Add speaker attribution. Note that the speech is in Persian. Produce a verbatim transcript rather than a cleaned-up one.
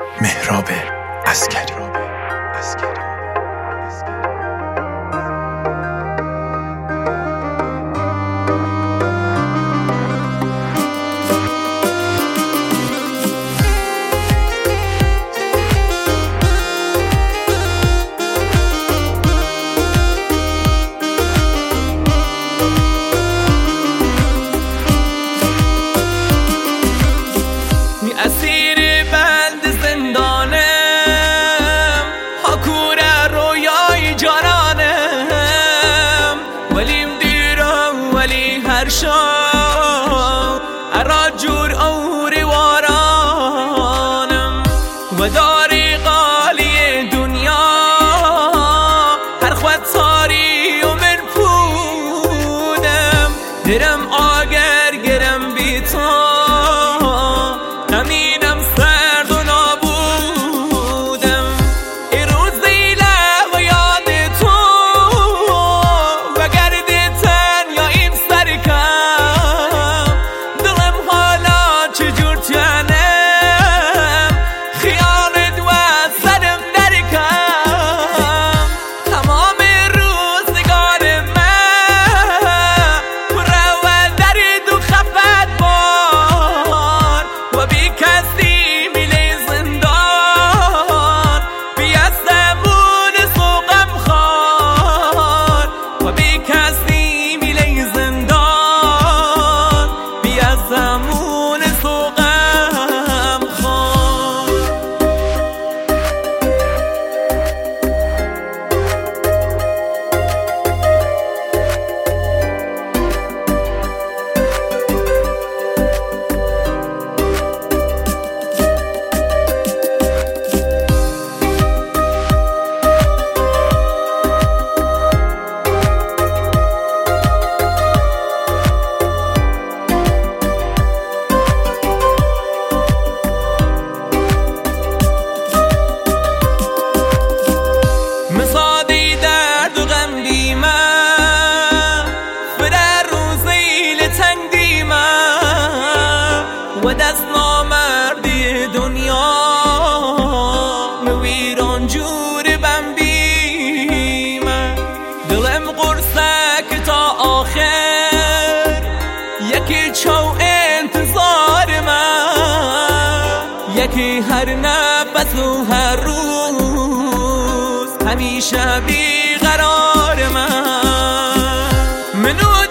Speaker 1: مهراب عسکری.
Speaker 2: اسیر بند زندانم، حکور رویای جانانم، ولیم دیرم ولی هر شام ارا جور اوری وارانم و داری قالی دنیا هر خود ساری و من پودم درم آگر گرم بیتان همینم سرد و نابودم ای روز دیله و یاد تو و گرد تن یا این سرکم دلم حالا چجور تنم خیالت و سرم درکم تمام روزگار من پر و درد و خفت بار و بی کسی میلی زندان بی از زمون سوقم خار و بی کسی میلی زندان بی از زمون سوقم خار. مزادی درد و غم دیمم فره روزی لتنگ دیمم و دست نامردی دنیا مویران جور بم بیمم دلم قرصک تا آخر یکی چو انتظار من یکی هر نفس و هر روز همیشه بیقرار من منو